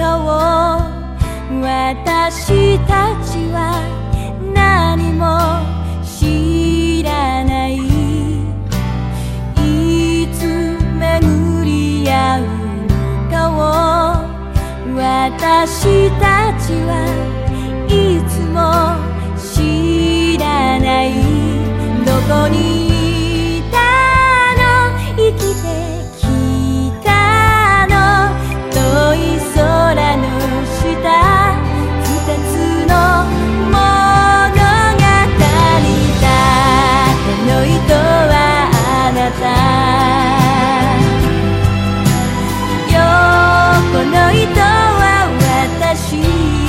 顔。私たちは何も知らない。いつ巡り合うのかを私たちはいつも知らない。どこにいたの、生きてきたの、遠い空の下、二つの物語だ。手の糸はあなた、横の糸は私。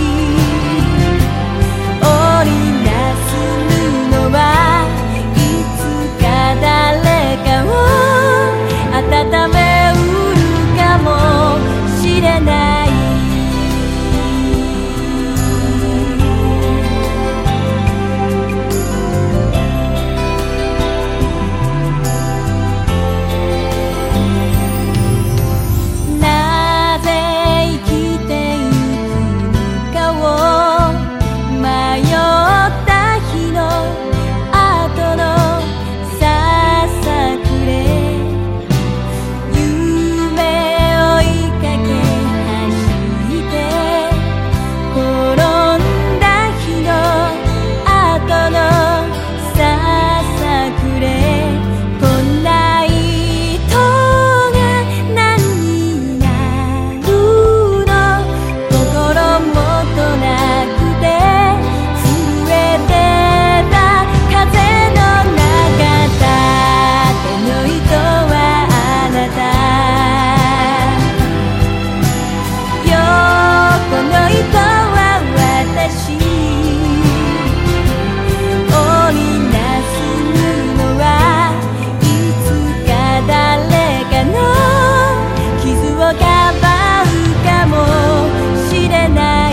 織りなす布はいつか誰かを温めうるかもしれない。なぜ生きてゆくのかを迷った日の後のささくれ、夢追いかけ走って転んだ日の後のささくれ、こんな糸が何になるの、心もとなくて震えてた風の中だ。手の糸はあなた、横の糸は私。織りなす布はいつか誰かの傷をかばうかもしれない。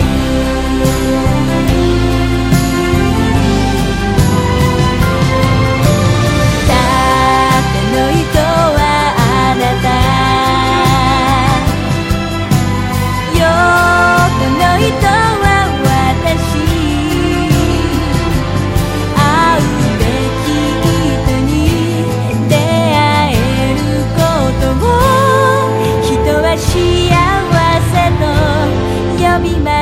だっての糸はあなた、横の糸は私。会うべき人に出会えることを人は幸せと呼びます。